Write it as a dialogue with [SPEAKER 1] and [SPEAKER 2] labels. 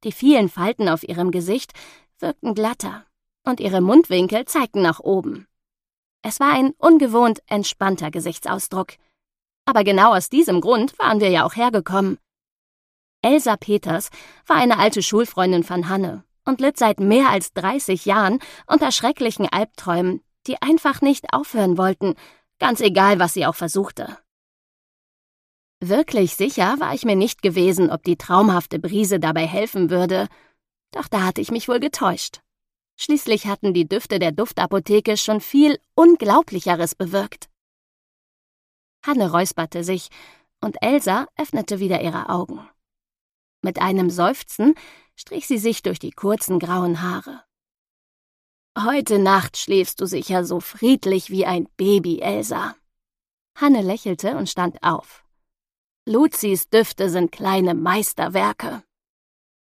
[SPEAKER 1] Die vielen Falten auf ihrem Gesicht wirkten glatter und ihre Mundwinkel zeigten nach oben. Es war ein ungewohnt entspannter Gesichtsausdruck. Aber genau aus diesem Grund waren wir ja auch hergekommen. Elsa Peters war eine alte Schulfreundin von Hanne und litt seit mehr als 30 Jahren unter schrecklichen Albträumen, die einfach nicht aufhören wollten, ganz egal, was sie auch versuchte. Wirklich sicher war ich mir nicht gewesen, ob die traumhafte Brise dabei helfen würde, doch da hatte ich mich wohl getäuscht. Schließlich hatten die Düfte der Duftapotheke schon viel Unglaublicheres bewirkt. Hanne räusperte sich und Elsa öffnete wieder ihre Augen. Mit einem Seufzen strich sie sich durch die kurzen grauen Haare. »Heute Nacht schläfst du sicher so friedlich wie ein Baby, Elsa.« Hanne lächelte und stand auf. »Luzis Düfte sind kleine Meisterwerke.«